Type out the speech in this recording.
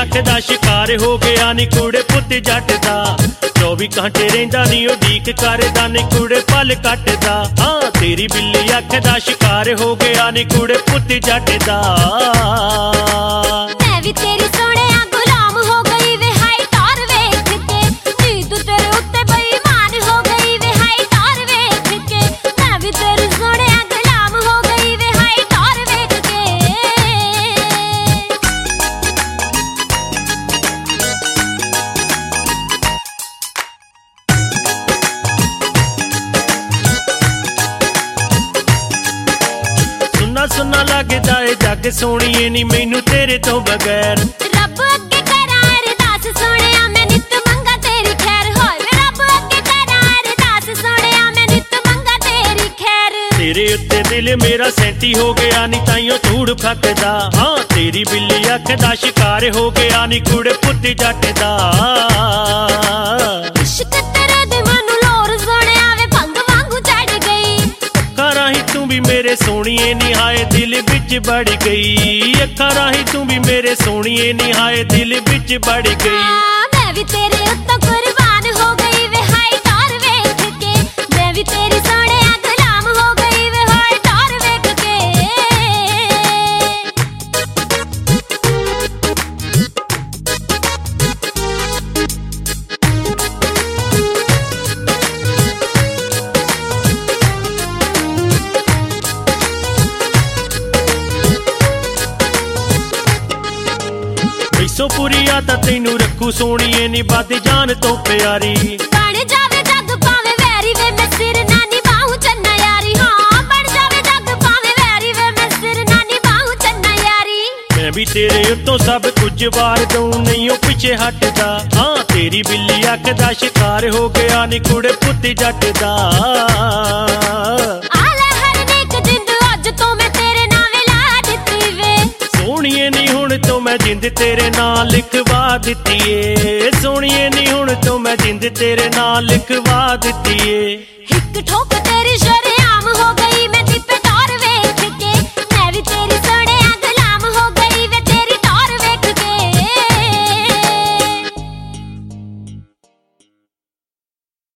अख दा शिकार हो गया नी कूड़े पुत जट दा 24 घंटे रहिंदा नी उडीक करदा नी कूड़े पल कटदा हाँ तेरी बिल्ली अख दा शिकार हो गया नी कूड़े पुत जट दा मैं भी तेरी सोहणिया गुलाम हो गई वे हाय तार वेख के नींद तेरे उत्ते बेईमान हो गई वे हाय तार वेख के मैं भी तेरी सोहणिया गुलाम हो गई वे हाय तार वेख के सुन्ना सुन्ना लगदा ए जग सोहणीए नी मैनू तेरे तो बगैर रब अगे करा अरदास सोहणिया मैं नित मंगा तेरी खैर होए रब अगे करा अरदास सोहणिया मैं नित मंगा तेरी खैर तेरे उत्ते दिल मेरा सैंटी हो गया नी ताइयों धूड़ फकदा हाँ तेरी बिल्ली अख दा शिकार हो गया नी कूड़े पुत जट दा इश्क तेरे दे मनु लोर सोहणिया वे भंग वांगू चढ़ गई अखां राहीं तू भी मेरे सोहणीए नी हाय दिल विच बड़ गई अखां राहीं तू भी मेरे सोहणीए नी हाय दिल विच बड़ गई मैं भी तेरे उत्तों कुर्बान हो गई वे हाय तार वेख के मैं भी तेरी सोहणिया गुलाम हो गई वे हाय तार वेख के ऐसो पूरी आता तैनू रखू सोहणीए नी बद जान तो प्यारी बन जावे जग पावे वैरी वे मैं सिर नानी बाहू चन्ना यारी हाँ बन जावे जग पावे वैरी वे मैं सिर नानी बाहू चन्ना यारी मैं भी तेरे उत्तों सब कुछ वार दूं नहीं ओ पिछे हटदा हाँ तेरी बिल्ली अख दा शिकार हो गया नी कूड़े पुत जट दा आले हर नेक जिंद अज तो मैं तेरे नावे ला दित्ती वे सोहणीए नी हुण तो मैं जिंद तेरे नाल लिखवा दित्ती ए सोहणीए नी हुण तो मैं जिंद तेरे नाल लिखवा दित्ती ए हिक ठोक तेरी शरेआम हो गई मैं दिपे तार वेख के मैं भी तेरी